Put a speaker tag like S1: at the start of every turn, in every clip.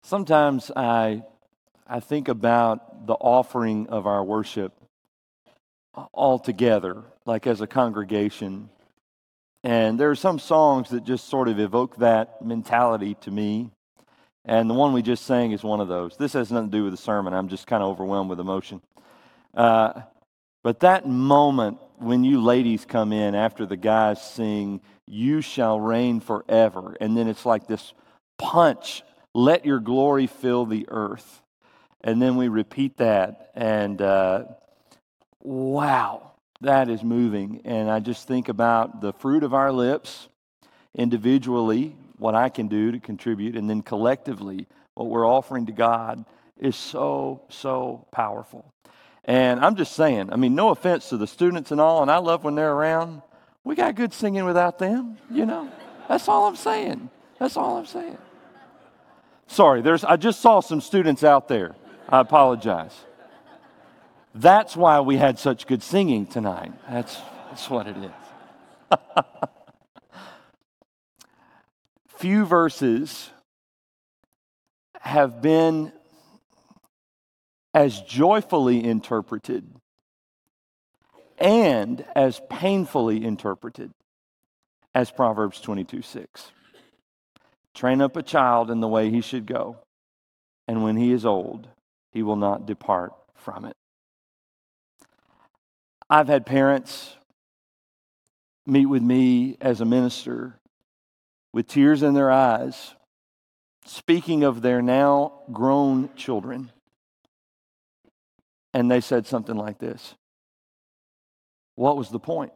S1: Sometimes I think about the offering of our worship all together, like as a congregation. And there are some songs that just sort of evoke that mentality to me. And the one we just sang is one of those. This has nothing to do with the sermon. I'm just kind of overwhelmed with emotion. But that moment when you ladies come in after the guys sing, "You shall reign forever," and then it's like this punch, "Let your glory fill the earth." And then we repeat that, and wow, that is moving. And I just think about the fruit of our lips, individually, what I can do to contribute, and then collectively, what we're offering to God is so, so powerful. And I'm just saying, no offense to the students and all, and I love when they're around. We got good singing without them, That's all I'm saying. That's all I'm saying. Sorry, I just saw some students out there. I apologize. That's why we had such good singing tonight. That's what it is. Few verses have been as joyfully interpreted and as painfully interpreted as Proverbs 22:6. Train up a child in the way he should go, and when he is old, he will not depart from it. I've had parents meet with me as a minister with tears in their eyes, speaking of their now grown children. And they said something like this: "What was the point?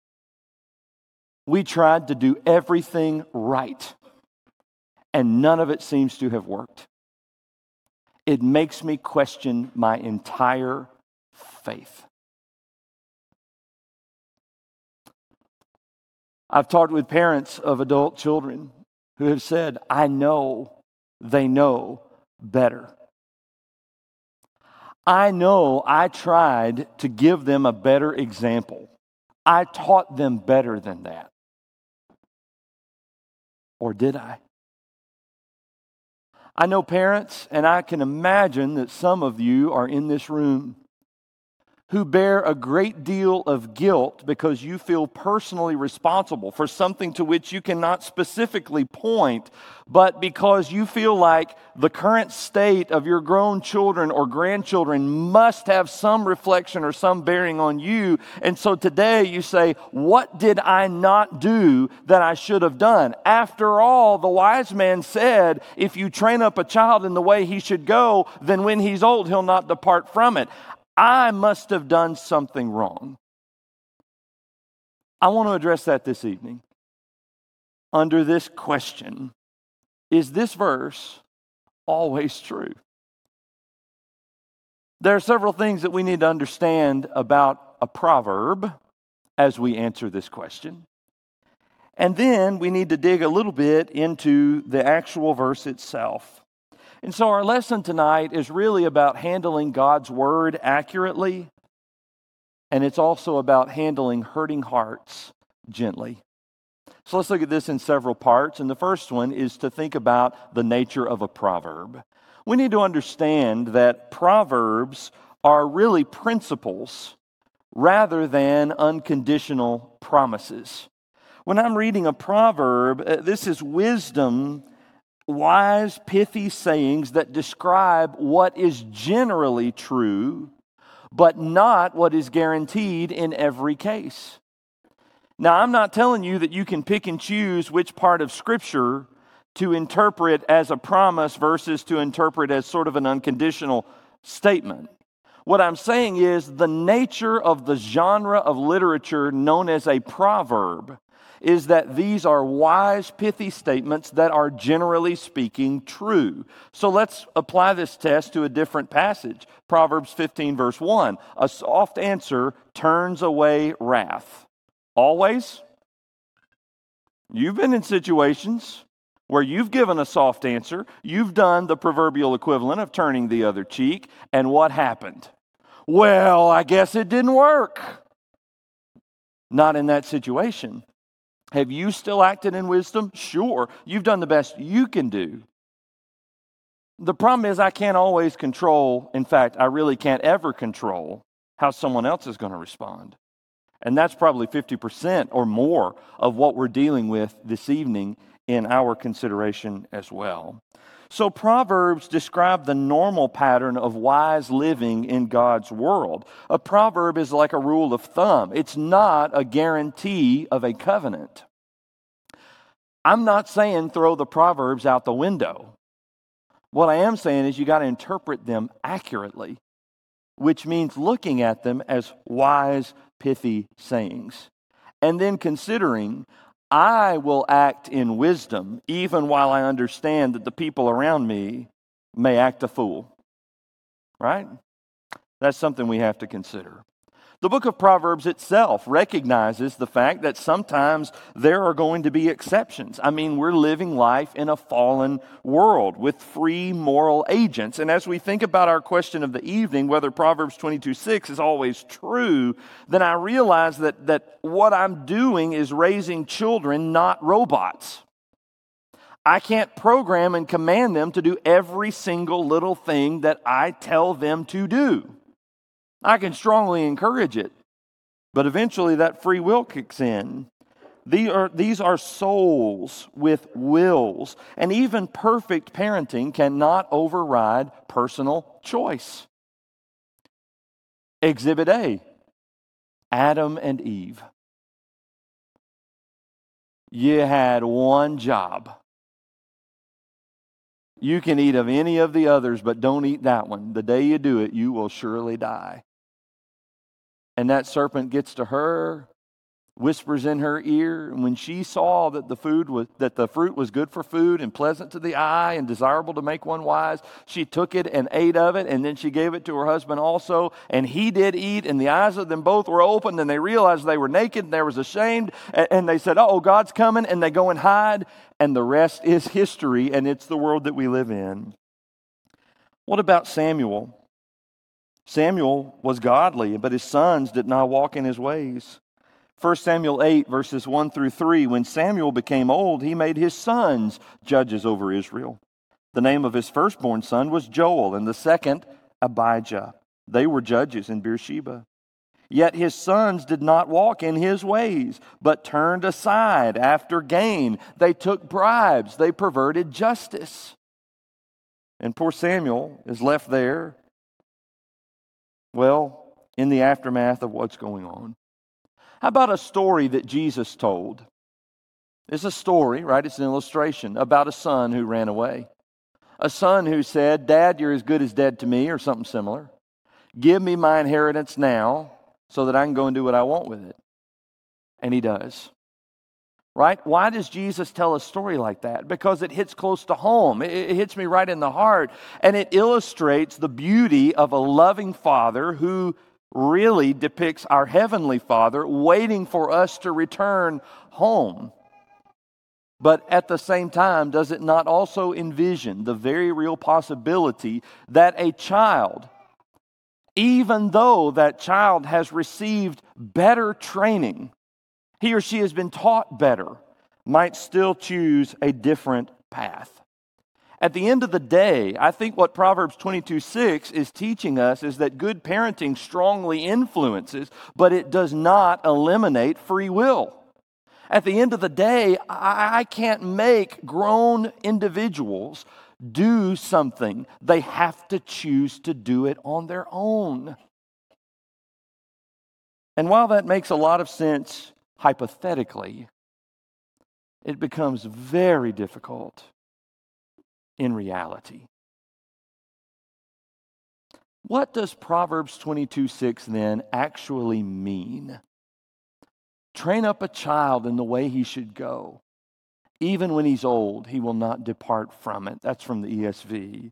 S1: We tried to do everything right, and none of it seems to have worked. It makes me question my entire faith." I've talked with parents of adult children who have said, "I know they know better. I know I tried to give them a better example. I taught them better than that. Or did I?" I know parents, and I can imagine that some of you are in this room who bear a great deal of guilt because you feel personally responsible for something to which you cannot specifically point, but because you feel like the current state of your grown children or grandchildren must have some reflection or some bearing on you. And so today you say, "What did I not do that I should have done?" After all, the wise man said, if you train up a child in the way he should go, then when he's old, he'll not depart from it. I must have done something wrong. I want to address that this evening under this question: is this verse always true? There are several things that we need to understand about a proverb as we answer this question. And then we need to dig a little bit into the actual verse itself. And so our lesson tonight is really about handling God's word accurately, and it's also about handling hurting hearts gently. So let's look at this in several parts, and the first one is to think about the nature of a proverb. We need to understand that proverbs are really principles rather than unconditional promises. When I'm reading a proverb, this is wisdom, wise, pithy sayings that describe what is generally true, but not what is guaranteed in every case. Now, I'm not telling you that you can pick and choose which part of Scripture to interpret as a promise versus to interpret as sort of an unconditional statement. What I'm saying is the nature of the genre of literature known as a proverb is that these are wise, pithy statements that are generally speaking true. So let's apply this test to a different passage. Proverbs 15 verse 1. A soft answer turns away wrath. Always? You've been in situations where you've given a soft answer. You've done the proverbial equivalent of turning the other cheek. And what happened? Well, I guess it didn't work. Not in that situation. Have you still acted in wisdom? Sure. You've done the best you can do. The problem is I can't always control, in fact, I really can't ever control how someone else is going to respond. And that's probably 50% or more of what we're dealing with this evening in our consideration as well. So Proverbs describe the normal pattern of wise living in God's world. A proverb is like a rule of thumb. It's not a guarantee of a covenant. I'm not saying throw the Proverbs out the window. What I am saying is you got to interpret them accurately, which means looking at them as wise, pithy sayings. And then considering, I will act in wisdom even while I understand that the people around me may act a fool. Right? That's something we have to consider. The book of Proverbs itself recognizes the fact that sometimes there are going to be exceptions. I mean, we're living life in a fallen world with free moral agents. And as we think about our question of the evening, whether Proverbs 22:6 is always true, then I realize that what I'm doing is raising children, not robots. I can't program and command them to do every single little thing that I tell them to do. I can strongly encourage it, but eventually that free will kicks in. These are souls with wills, and even perfect parenting cannot override personal choice. Exhibit A, Adam and Eve. You had one job. You can eat of any of the others, but don't eat that one. The day you do it, you will surely die. And that serpent gets to her, whispers in her ear, and when she saw that the fruit was good for food and pleasant to the eye and desirable to make one wise, she took it and ate of it, and then she gave it to her husband also, and he did eat, and the eyes of them both were opened, and they realized they were naked, and they was ashamed, and they said, "Oh, God's coming," and they go and hide, and the rest is history, and it's the world that we live in. What about Samuel? Samuel was godly, but his sons did not walk in his ways. 1 Samuel 8, verses 1 through 3, when Samuel became old, he made his sons judges over Israel. The name of his firstborn son was Joel, and the second, Abijah. They were judges in Beersheba. Yet his sons did not walk in his ways, but turned aside after gain. They took bribes. They perverted justice. And poor Samuel is left there, well, in the aftermath of what's going on. How about a story that Jesus told? It's a story, right? It's an illustration about a son who ran away. A son who said, "Dad, you're as good as dead to me," or something similar. "Give me my inheritance now so that I can go and do what I want with it." And he does. Right? Why does Jesus tell a story like that? Because it hits close to home. It hits me right in the heart. And it illustrates the beauty of a loving Father who really depicts our Heavenly Father waiting for us to return home. But at the same time, does it not also envision the very real possibility that a child, even though that child has received better training, he or she has been taught better, might still choose a different path? At the end of the day, I think what Proverbs 22:6 is teaching us is that good parenting strongly influences, but it does not eliminate free will. At the end of the day, I can't make grown individuals do something. They have to choose to do it on their own. And while that makes a lot of sense hypothetically, it becomes very difficult in reality. What does Proverbs 22:6 then actually mean? Train up a child in the way he should go. Even when he's old, he will not depart from it. That's from the ESV.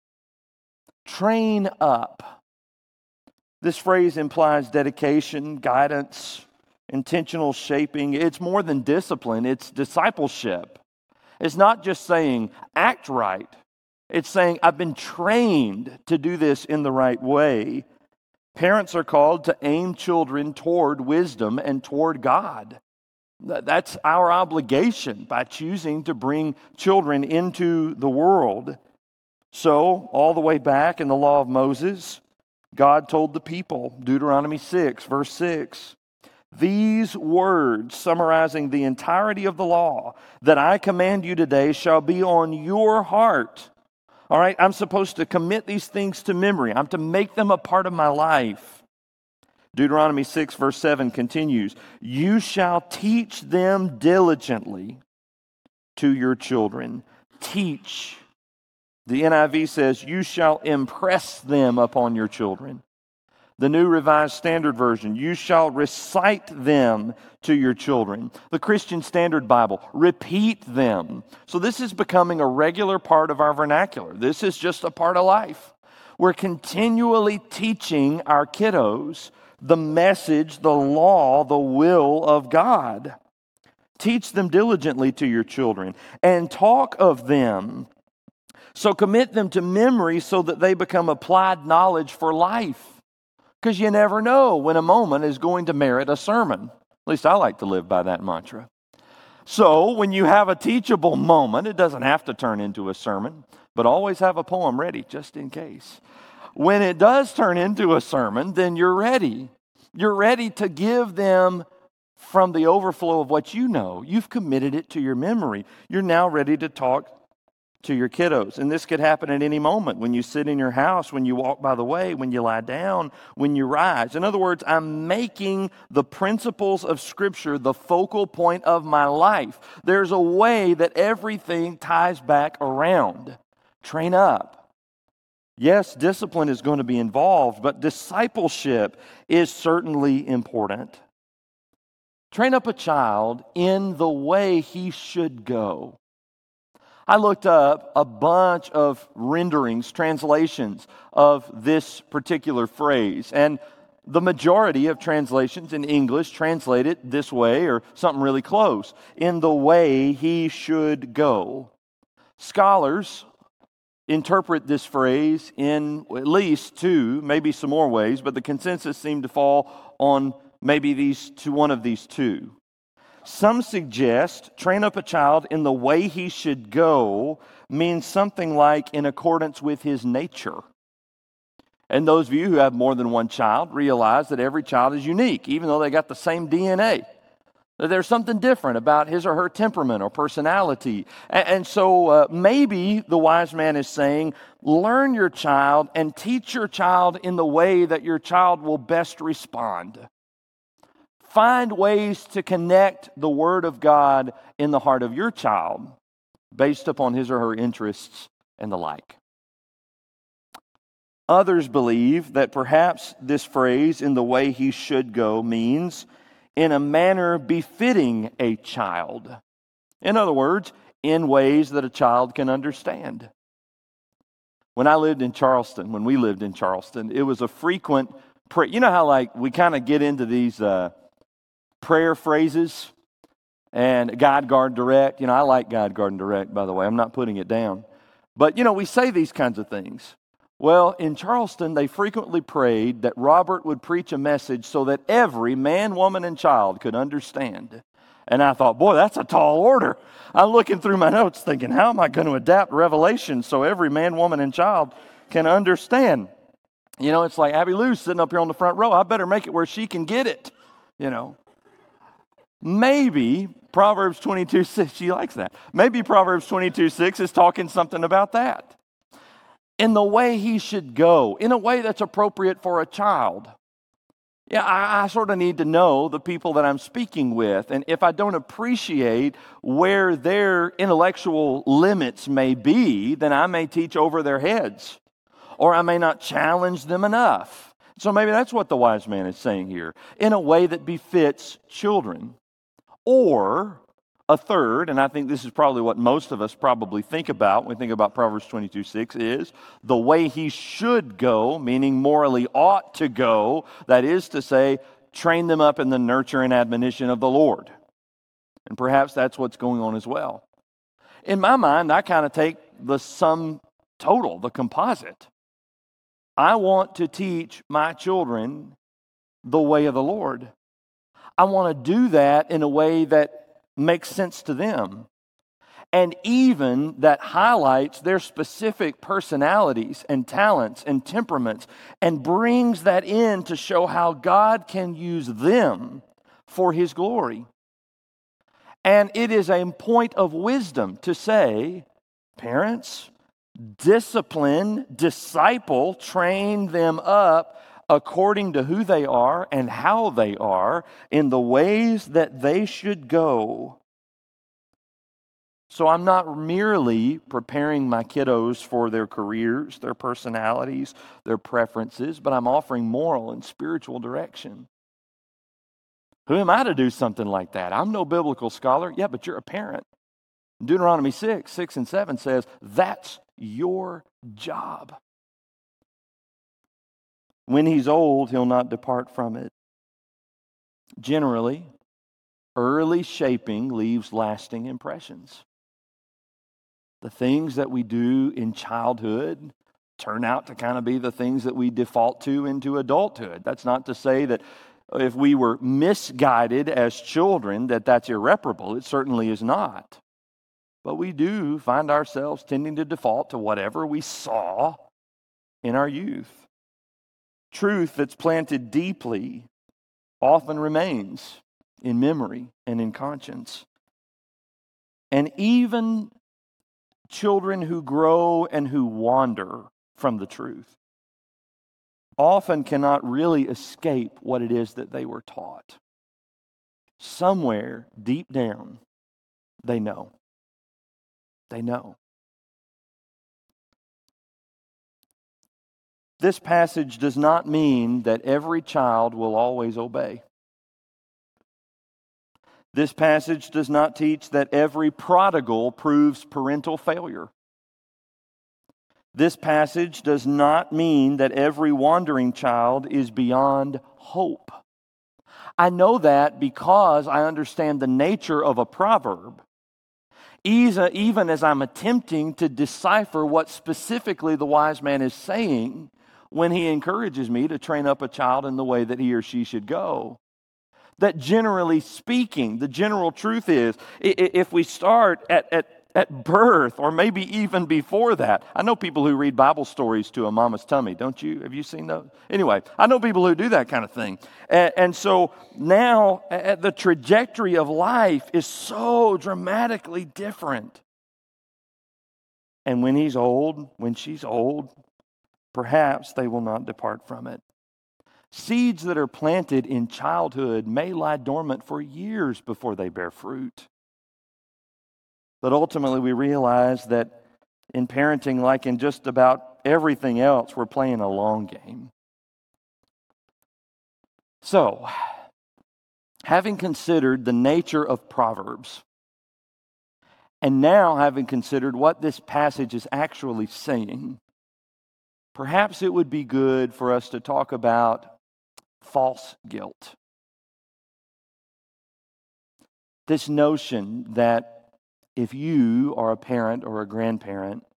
S1: Train up. This phrase implies dedication, guidance, intentional shaping. It's more than discipline, it's discipleship. It's not just saying, act right. It's saying, I've been trained to do this in the right way. Parents are called to aim children toward wisdom and toward God. That's our obligation by choosing to bring children into the world. So, all the way back in the law of Moses, God told the people, Deuteronomy 6, verse 6, these words, summarizing the entirety of the law that I command you today, shall be on your heart. All right, I'm supposed to commit these things to memory. I'm to make them a part of my life. Deuteronomy 6, verse 7 continues, you shall teach them diligently to your children. Teach. The NIV says, you shall impress them upon your children. The New Revised Standard Version, you shall recite them to your children. The Christian Standard Bible, repeat them. So this is becoming a regular part of our vernacular. This is just a part of life. We're continually teaching our kiddos the message, the law, the will of God. Teach them diligently to your children and talk of them. So commit them to memory so that they become applied knowledge for life. Because you never know when a moment is going to merit a sermon. At least I like to live by that mantra. So when you have a teachable moment, it doesn't have to turn into a sermon, but always have a poem ready just in case. When it does turn into a sermon, then you're ready. You're ready to give them from the overflow of what you know. You've committed it to your memory. You're now ready to talk to your kiddos. And this could happen at any moment, when you sit in your house, when you walk by the way, when you lie down, when you rise. In other words, I'm making the principles of Scripture the focal point of my life. There's a way that everything ties back around. Train up. Yes, discipline is going to be involved, but discipleship is certainly important. Train up a child in the way he should go. I looked up a bunch of renderings, translations of this particular phrase, and the majority of translations in English translate it this way or something really close, in the way he should go. Scholars interpret this phrase in at least two, maybe some more ways, but the consensus seemed to fall on maybe one of these two. Some suggest train up a child in the way he should go means something like in accordance with his nature. And those of you who have more than one child realize that every child is unique, even though they got the same DNA. That there's something different about his or her temperament or personality. And so maybe the wise man is saying, learn your child and teach your child in the way that your child will best respond. Find ways to connect the Word of God in the heart of your child based upon his or her interests and the like. Others believe that perhaps this phrase, in the way he should go, means in a manner befitting a child. In other words, in ways that a child can understand. When we lived in Charleston, it was a frequent prayer. You know how we kind of get into these prayer phrases and guide, guard, direct. I like guide, guard, and direct, by the way. I'm not putting it down. But, we say these kinds of things. Well, in Charleston, they frequently prayed that Robert would preach a message so that every man, woman, and child could understand. And I thought, boy, that's a tall order. I'm looking through my notes thinking, how am I going to adapt Revelation so every man, woman, and child can understand? It's like Abby Lou's sitting up here on the front row. I better make it where she can get it, Maybe Proverbs 22:6, she likes that. Maybe Proverbs 22:6 is talking something about that. In the way he should go, in a way that's appropriate for a child. Yeah, I sort of need to know the people that I'm speaking with. And if I don't appreciate where their intellectual limits may be, then I may teach over their heads. Or I may not challenge them enough. So maybe that's what the wise man is saying here. In a way that befits children. Or a third, and I think this is probably what most of us probably think about when we think about Proverbs 22:6, is the way he should go, meaning morally ought to go. That is to say, train them up in the nurture and admonition of the Lord. And perhaps that's what's going on as well. In my mind, I kind of take the sum total, the composite. I want to teach my children the way of the Lord. I want to do that in a way that makes sense to them. and even that highlights their specific personalities and talents and temperaments and brings that in to show how God can use them for His glory. And it is a point of wisdom to say, parents, discipline, disciple, train them up according to who they are and how they are in the ways that they should go. So I'm not merely preparing my kiddos for their careers, their personalities, their preferences, but I'm offering moral and spiritual direction. Who am I to do something like that? I'm no biblical scholar. Yeah, but you're a parent. Deuteronomy 6 and 7 says, that's your job. When he's old, he'll not depart from it. Generally, early shaping leaves lasting impressions. The things that we do in childhood turn out to kind of be the things that we default to into adulthood. That's not to say that if we were misguided as children, that's irreparable. It certainly is not. But we do find ourselves tending to default to whatever we saw in our youth. Truth that's planted deeply often remains in memory and in conscience. And even children who grow and who wander from the truth often cannot really escape what it is that they were taught. Somewhere deep down, they know. They know. This passage does not mean that every child will always obey. This passage does not teach that every prodigal proves parental failure. This passage does not mean that every wandering child is beyond hope. I know that because I understand the nature of a proverb, even as I'm attempting to decipher what specifically the wise man is saying when he encourages me to train up a child in the way that he or she should go. That generally speaking, the general truth is, if we start at birth, or maybe even before that. I know people who read Bible stories to a mama's tummy, don't you? Have you seen those? Anyway, I know people who do that kind of thing. And so now the trajectory of life is so dramatically different. And when he's old, when she's old, perhaps they will not depart from it. Seeds that are planted in childhood may lie dormant for years before they bear fruit. But ultimately, we realize that in parenting, like in just about everything else, we're playing a long game. So, having considered the nature of Proverbs, and now having considered what this passage is actually saying, perhaps it would be good for us to talk about false guilt. This notion that if you are a parent or a grandparent,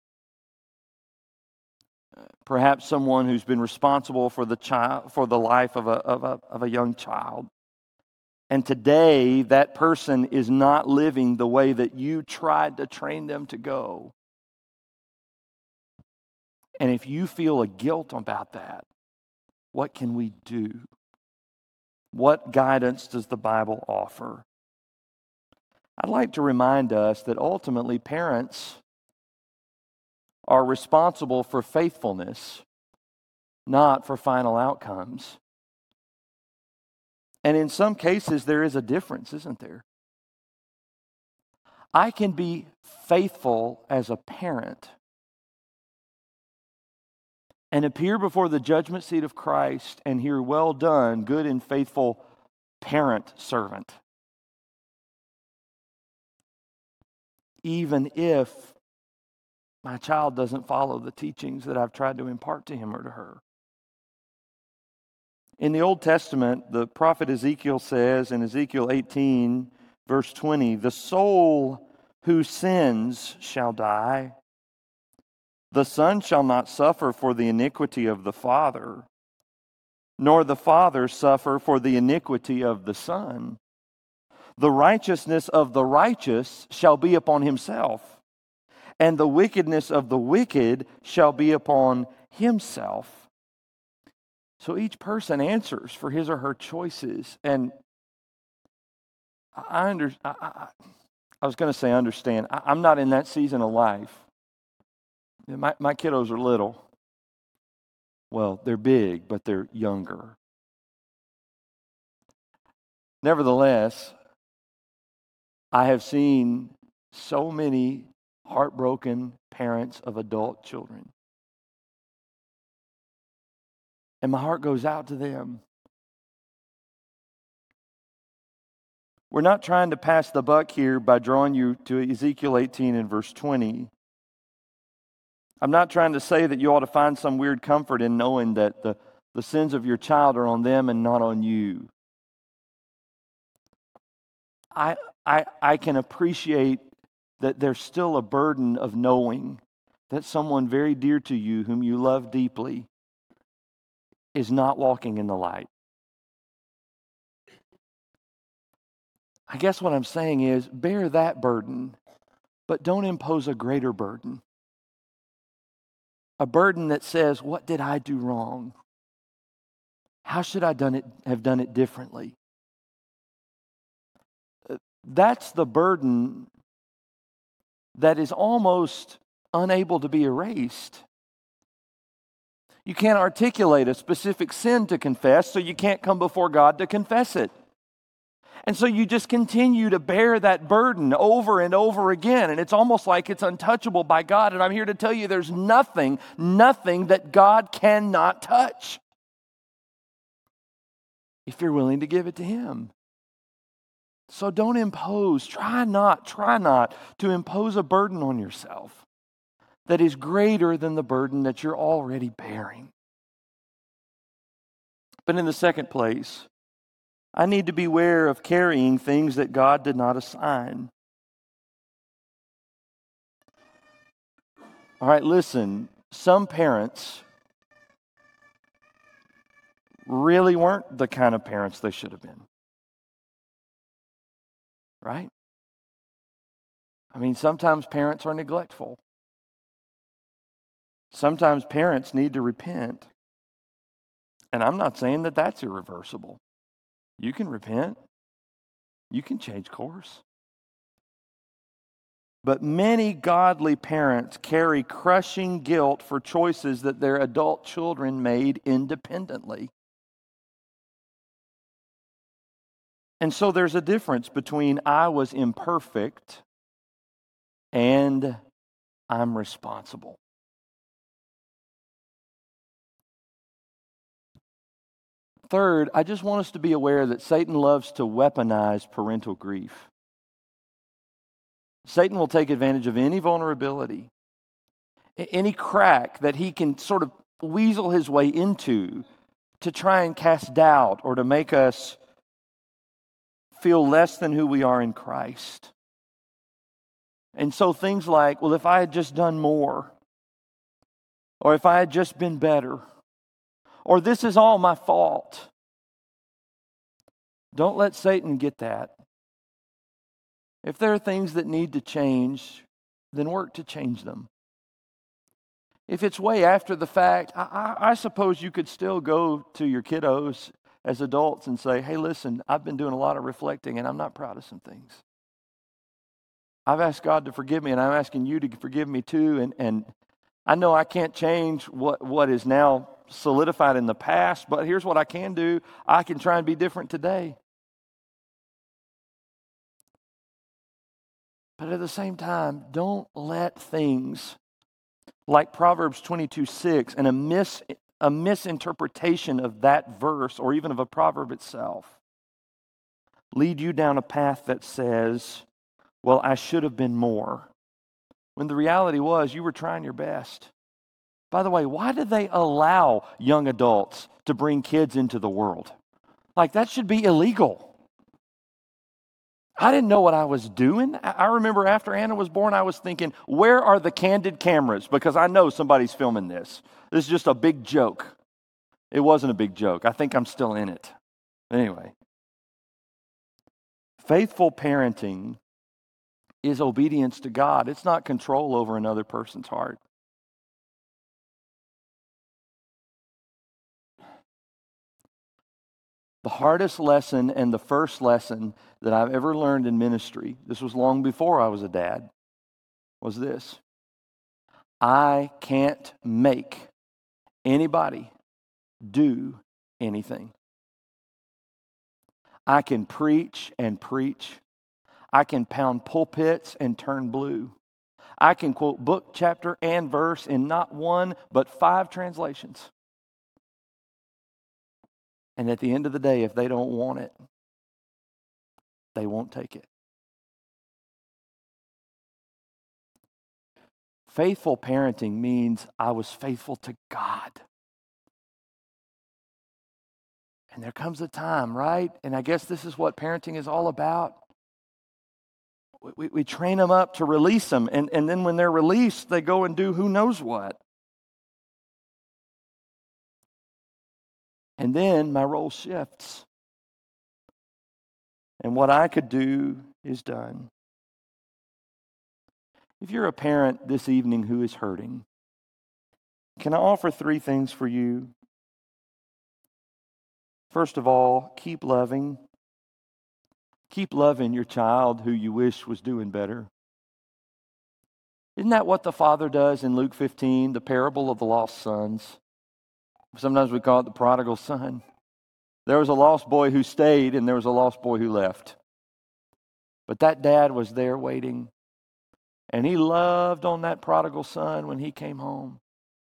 S1: perhaps someone who's been responsible for the life of a young child, and today that person is not living the way that you tried to train them to go, and if you feel a guilt about that, what can we do? What guidance does the Bible offer? I'd like to remind us that ultimately parents are responsible for faithfulness, not for final outcomes. And in some cases, there is a difference, isn't there? I can be faithful as a parent and appear before the judgment seat of Christ and hear, "Well done, good and faithful parent servant." Even if my child doesn't follow the teachings that I've tried to impart to him or to her. In the Old Testament, the prophet Ezekiel says in Ezekiel 18, verse 20, "The soul who sins shall die. The son shall not suffer for the iniquity of the father, nor the father suffer for the iniquity of the son. The righteousness of the righteous shall be upon himself, and the wickedness of the wicked shall be upon himself. So each person answers for his or her choices. And I was going to say understand. I'm not in that season of life. My kiddos are little. Well, they're big, but they're younger. Nevertheless, I have seen so many heartbroken parents of adult children. And my heart goes out to them. We're not trying to pass the buck here by drawing you to Ezekiel 18 and verse 20. I'm not trying to say that you ought to find some weird comfort in knowing that the sins of your child are on them and not on you. I can appreciate that there's still a burden of knowing that someone very dear to you, whom you love deeply, is not walking in the light. I guess what I'm saying is, bear that burden, but don't impose a greater burden. A burden that says, what did I do wrong? How should I have done it differently? That's the burden that is almost unable to be erased. You can't articulate a specific sin to confess, so you can't come before God to confess it. And so you just continue to bear that burden over and over again, and it's almost like it's untouchable by God. And I'm here to tell you there's nothing that God cannot touch if you're willing to give it to Him. So don't impose, try not to impose a burden on yourself that is greater than the burden that you're already bearing. But in the second place, I need to beware of carrying things that God did not assign. All right, listen, some parents really weren't the kind of parents they should have been. Right? I mean, sometimes parents are neglectful. Sometimes parents need to repent. And I'm not saying that that's irreversible. You can repent. You can change course. But many godly parents carry crushing guilt for choices that their adult children made independently. And so there's a difference between I was imperfect and I'm responsible. Third, I just want us to be aware that Satan loves to weaponize parental grief. Satan will take advantage of any vulnerability, any crack that he can sort of weasel his way into to try and cast doubt or to make us feel less than who we are in Christ. And so things like, well, if I had just done more, or if I had just been better, or this is all my fault. Don't let Satan get that. If there are things that need to change, then work to change them. If it's way after the fact, I suppose you could still go to your kiddos as adults and say, hey, listen, I've been doing a lot of reflecting and I'm not proud of some things. I've asked God to forgive me and I'm asking you to forgive me too. And I know I can't change what is now solidified in the past, but here's what I can do. I can try and be different today. But at the same time, don't let things like Proverbs 22:6 and a misinterpretation of that verse or even of a proverb itself lead you down a path that says, well, I should have been more. When the reality was you were trying your best. By the way, why did they allow young adults to bring kids into the world? Like, that should be illegal. I didn't know what I was doing. I remember after Anna was born, I was thinking, where are the candid cameras? Because I know somebody's filming this. This is just a big joke. It wasn't a big joke. I think I'm still in it. Anyway. Faithful parenting is obedience to God. It's not control over another person's heart. The hardest lesson and the first lesson that I've ever learned in ministry, this was long before I was a dad, was this: I can't make anybody do anything. I can preach and preach. I can pound pulpits and turn blue. I can quote book, chapter, and verse in not one, but 5 translations. And at the end of the day, if they don't want it, they won't take it. Faithful parenting means I was faithful to God. And there comes a time, right? And I guess this is what parenting is all about. We train them up to release them. And then when they're released, they go and do who knows what. And then my role shifts. And what I could do is done. If you're a parent this evening who is hurting, can I offer 3 things for you? First of all, keep loving. Keep loving your child who you wish was doing better. Isn't that what the Father does in Luke 15, the parable of the lost sons? Sometimes we call it the prodigal son. There was a lost boy who stayed, and there was a lost boy who left. But that dad was there waiting. And he loved on that prodigal son when he came home.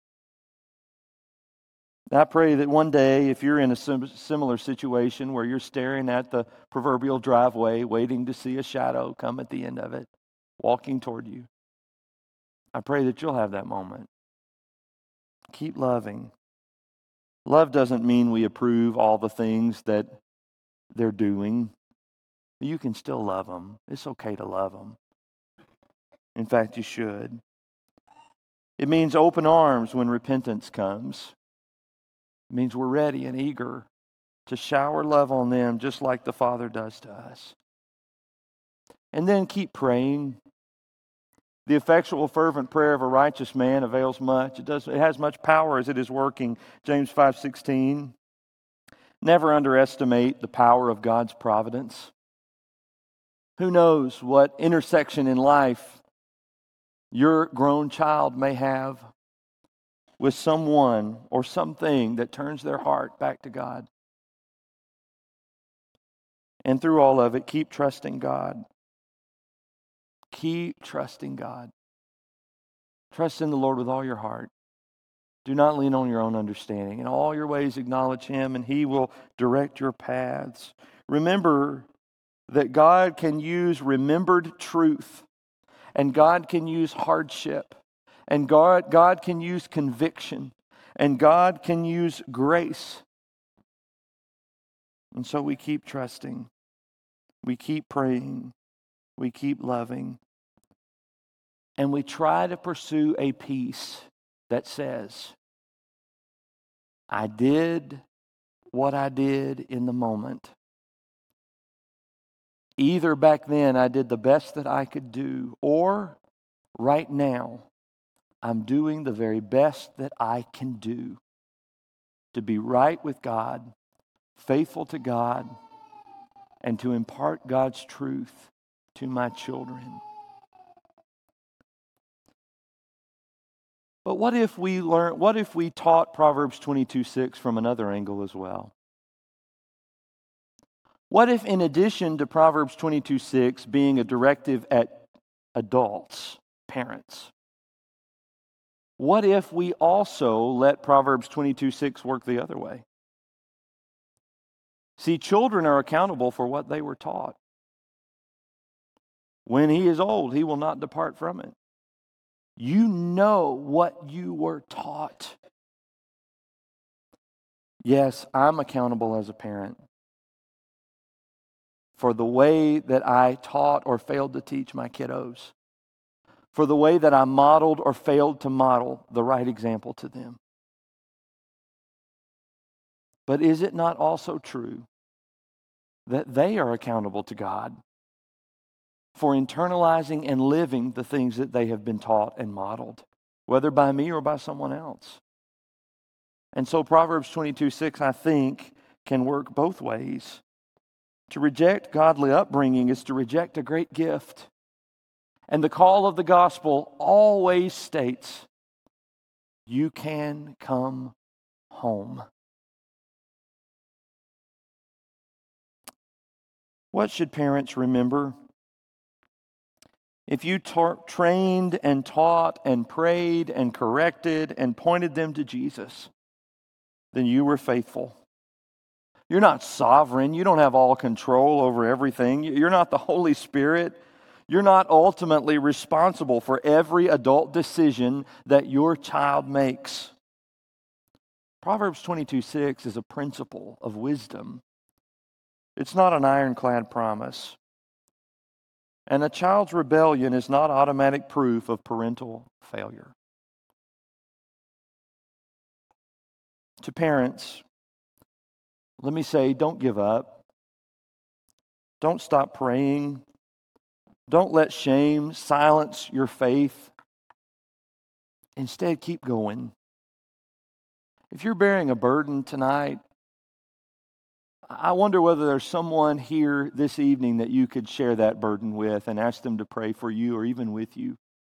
S1: And I pray that one day, if you're in a similar situation where you're staring at the proverbial driveway, waiting to see a shadow come at the end of it, walking toward you, I pray that you'll have that moment. Keep loving. Love doesn't mean we approve all the things that they're doing. You can still love them. It's okay to love them. In fact, you should. It means open arms when repentance comes. It means we're ready and eager to shower love on them just like the Father does to us. And then keep praying. The effectual, fervent prayer of a righteous man avails much. It has much power as it is working. James 5:16. Never underestimate the power of God's providence. Who knows what intersection in life your grown child may have with someone or something that turns their heart back to God. And through all of it, keep trusting God. Keep trusting God. Trust in the Lord with all your heart. Do not lean on your own understanding. In all your ways acknowledge Him, and He will direct your paths. Remember that God can use remembered truth, and God can use hardship, and God can use conviction, and God can use grace. And so we keep trusting, we keep praying, we keep loving, and we try to pursue a peace that says, I did what I did in the moment. Either back then I did the best that I could do, or right now I'm doing the very best that I can do to be right with God, faithful to God, and to impart God's truth to my children. But what if we taught Proverbs 22:6 from another angle as well? What if, in addition to Proverbs 22:6 being a directive at adults, parents, what if we also let Proverbs 22:6 work the other way? See, children are accountable for what they were taught. When he is old, he will not depart from it. You know what you were taught. Yes, I'm accountable as a parent for the way that I taught or failed to teach my kiddos, for the way that I modeled or failed to model the right example to them. But is it not also true that they are accountable to God for internalizing and living the things that they have been taught and modeled, whether by me or by someone else. And so Proverbs 22:6, I think, can work both ways. To reject godly upbringing is to reject a great gift. And the call of the gospel always states, you can come home. What should parents remember? If you trained and taught and prayed and corrected and pointed them to Jesus, then you were faithful. You're not sovereign. You don't have all control over everything. You're not the Holy Spirit. You're not ultimately responsible for every adult decision that your child makes. Proverbs 22:6 is a principle of wisdom. It's not an ironclad promise. And a child's rebellion is not automatic proof of parental failure. To parents, let me say, don't give up. Don't stop praying. Don't let shame silence your faith. Instead, keep going. If you're bearing a burden tonight, I wonder whether there's someone here this evening that you could share that burden with and ask them to pray for you or even with you.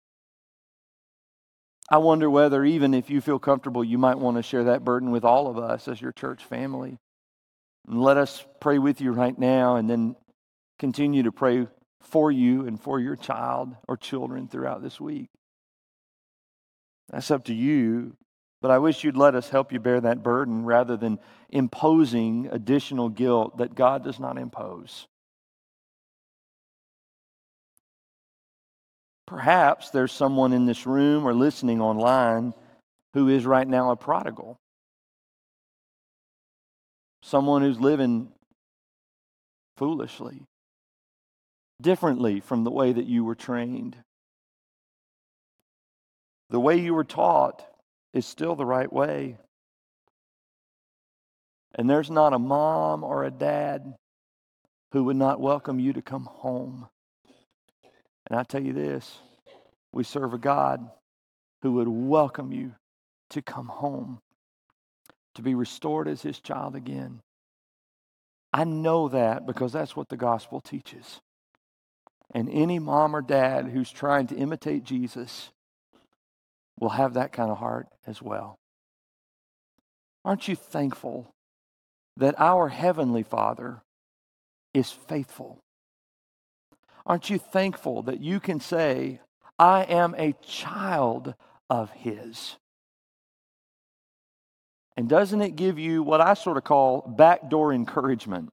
S1: I wonder whether even if you feel comfortable, you might want to share that burden with all of us as your church family. And let us pray with you right now and then continue to pray for you and for your child or children throughout this week. That's up to you. But I wish you'd let us help you bear that burden rather than imposing additional guilt that God does not impose. Perhaps there's someone in this room or listening online who is right now a prodigal. Someone who's living foolishly, differently from the way that you were trained. The way you were taught is still the right way. And there's not a mom or a dad who would not welcome you to come home. And I tell you this, we serve a God who would welcome you to come home, to be restored as his child again. I know that because that's what the gospel teaches. And any mom or dad who's trying to imitate Jesus will have that kind of heart as well. Aren't you thankful that our Heavenly Father is faithful? Aren't you thankful that you can say, I am a child of His? And doesn't it give you what I sort of call backdoor encouragement?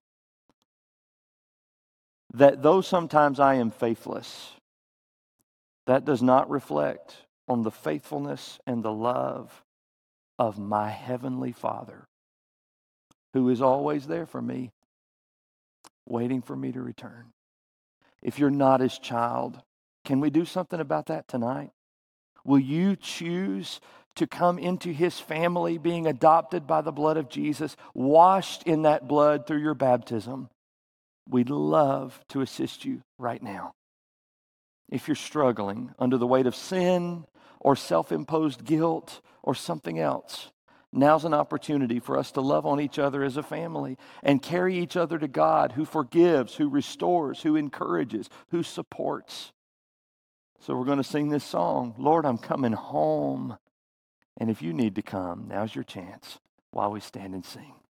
S1: That though sometimes I am faithless, that does not reflect on the faithfulness and the love of my Heavenly Father, who is always there for me, waiting for me to return. If you're not His child, can we do something about that tonight? Will you choose to come into His family, being adopted by the blood of Jesus, washed in that blood through your baptism? We'd love to assist you right now. If you're struggling under the weight of sin or self-imposed guilt or something else, now's an opportunity for us to love on each other as a family and carry each other to God, who forgives, who restores, who encourages, who supports. So we're going to sing this song, Lord, I'm coming home. And if you need to come, now's your chance while we stand and sing.